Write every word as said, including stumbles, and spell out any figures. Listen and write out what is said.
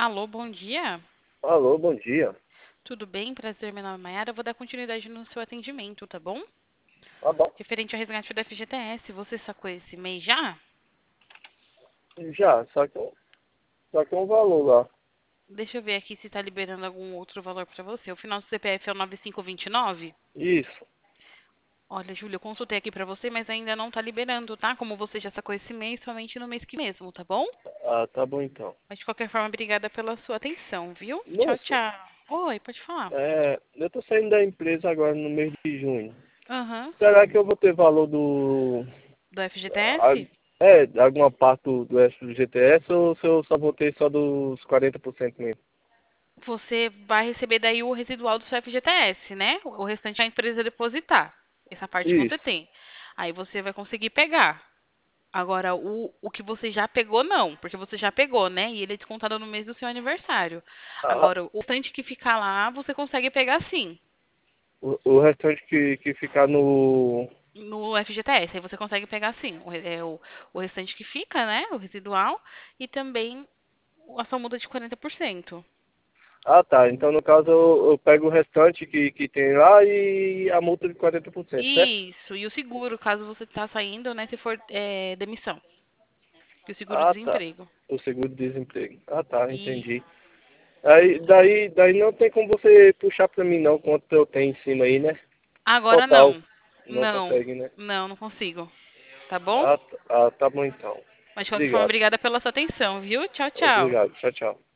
Alô, bom dia. Alô, bom dia. Tudo bem? Prazer, meu nome é Mayara. Eu vou dar continuidade no seu atendimento, tá bom? Tá bom. Referente ao resgate do F G T S, você sacou esse mês já? Já, só que, só que um valor lá. Deixa eu ver aqui se tá liberando algum outro valor pra você. O final do C P F é o nove cinco dois nove? Isso. Olha, Júlia, eu consultei aqui pra você, mas ainda não tá liberando, tá? Como você já sacou esse mês, somente no mês que mesmo, tá bom? Ah, tá bom então. Mas de qualquer forma, obrigada pela sua atenção, viu? Tchau, Moço, tchau. Oi, pode falar. é, eu tô saindo da empresa agora no mês de junho. Aham. Será que eu vou ter valor do... Do a- F G T S? é, de alguma parte do, do S do G T S ou se eu só vou ter só dos quarenta por cento mesmo? Você vai receber daí o residual do seu F G T S, né? O restante é a empresa depositar. Essa parte você Isso. tem. Aí você vai conseguir pegar. Agora, o, o que você já pegou, não. Porque você já pegou, né? E ele é descontado no mês do seu aniversário. Ah, Agora, o restante que ficar lá, você consegue pegar sim. o, o restante que, que ficar no... No F G T S. Aí você consegue pegar sim. O, re- é, o, o restante que fica, né? O residual. E também a sua multa de quarenta por cento. Ah, tá. Então, no caso, eu, eu pego o restante que, que tem lá e a multa de quarenta por cento, certo? Isso. E o seguro, caso você está saindo, né? Se for é, demissão. Que o Ah, tá. seguro-desemprego. O seguro-desemprego. Ah, tá, Isso, entendi. Aí, daí, daí não tem como você puxar pra mim não quanto eu tenho em cima aí, né? agora Total. não. Não Não, consegue, né? não, não consigo. Tá bom? Ah, tá, ah, tá bom então. Mas de qualquer forma, Obrigado. obrigada pela sua atenção, viu? Tchau, tchau. Obrigado. Tchau, tchau.